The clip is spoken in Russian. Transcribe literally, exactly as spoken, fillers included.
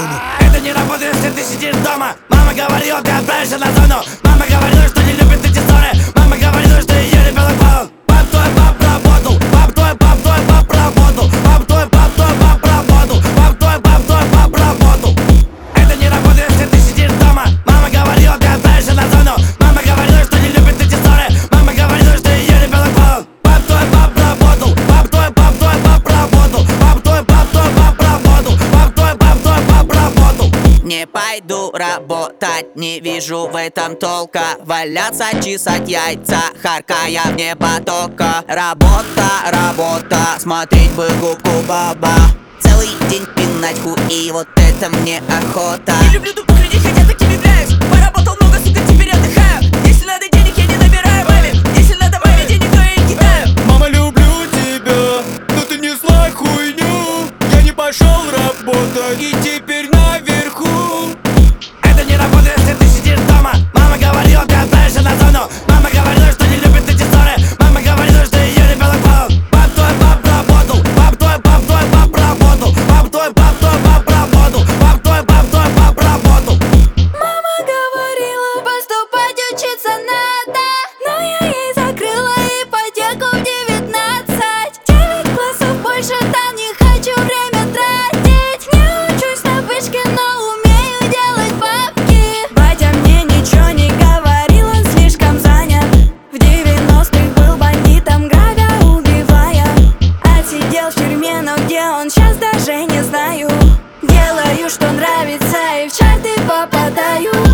зону. Это не работает, если ты сидишь дома. Мама говорила, ты отправишься на зону. Мама говорила, что не любит эти ссоры. Мама говорила, что ее ребенок баллон. Пап твой пап работал. Пап твой пап твой пап работал. Пап твой пап твой пап работал. Пап твой пап твой пап работал. Это не работает, если ты сидишь дома. Мама говорила, ты отправишься на зону. Мама говорила, что не любит эти ссоры. Мама говорила, что ее ребенок баллон. Пап твой пап работал. Пап твой пап твой пап работал. Пап твой пап твой пап работал. Пап твой пап твой пап работал. Не пойду работать, не вижу в этом толка. Валяться, чесать яйца, харкая в небо тока. Работа, работа, смотреть бы губку баба. Целый день пинать хуи, вот это мне охота. Не люблю тупых людей, хотя ты тебе нравишь. Поработал много, сука, теперь отдыхаю. Если надо денег, я не набираю маме. Если надо маме денег, то я и кидаю. Мама, люблю тебя, но ты несла хуйню. Я не пошел работать и теперь наверху. Это не работает, если ты сидишь дома. Мама говорила, ты отправишься на зону. Мама говорила, что не любит эти ссоры. Мама говорила, что ее ребенок баллон. Пап твой пап работал. Пап твой пап твой пап работал. Пап твой пап твой пап работал. Пап твой пап твой пап работал. Мама говорила, поступать учиться надо, но я ей закрыла ипотеку в девятнадцать. Девять классов больше там не хочу время тратить. Не учусь на вышке, но умею делать бабки. Батя мне ничего не говорил, он слишком занят. В девяностых был бандитом, грабя, убивая. Отсидел в тюрьме, но где он сейчас, даже не знаю. Делаю, что нравится, и в чарты попадаю.